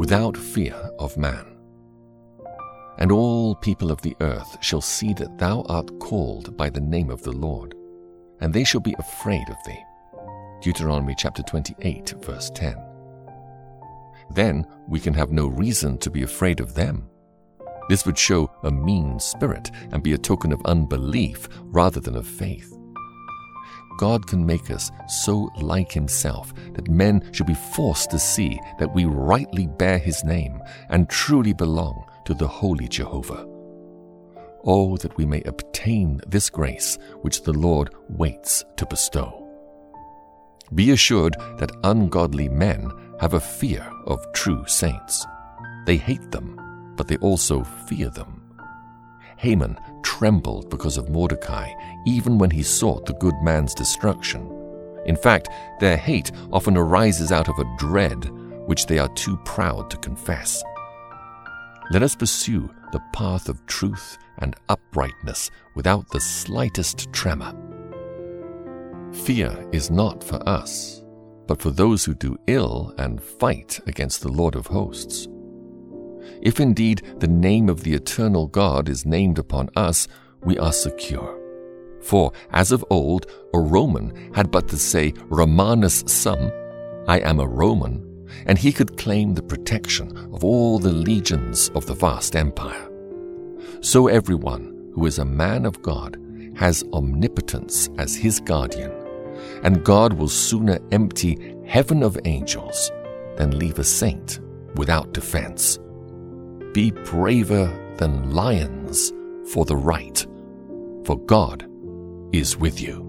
without fear of man. And all people of the earth shall see that thou art called by the name of the Lord, and they shall be afraid of thee. Deuteronomy chapter 28, verse 10. Then we can have no reason to be afraid of them. This would show a mean spirit and be a token of unbelief rather than of faith. God can make us so like himself that men should be forced to see that we rightly bear his name and truly belong to the holy Jehovah. Oh, that we may obtain this grace which the Lord waits to bestow. Be assured that ungodly men have a fear of true saints. They hate them, but they also fear them. Haman trembled because of Mordecai, even when he sought the good man's destruction. In fact, their hate often arises out of a dread which they are too proud to confess. Let us pursue the path of truth and uprightness without the slightest tremor. Fear is not for us, but for those who do ill and fight against the Lord of hosts. If indeed the name of the eternal God is named upon us, we are secure. For, as of old, a Roman had but to say, Romanus sum, I am a Roman, and he could claim the protection of all the legions of the vast empire. So everyone who is a man of God has omnipotence as his guardian, and God will sooner empty heaven of angels than leave a saint without defense. Be braver than lions for the right, for God is with you.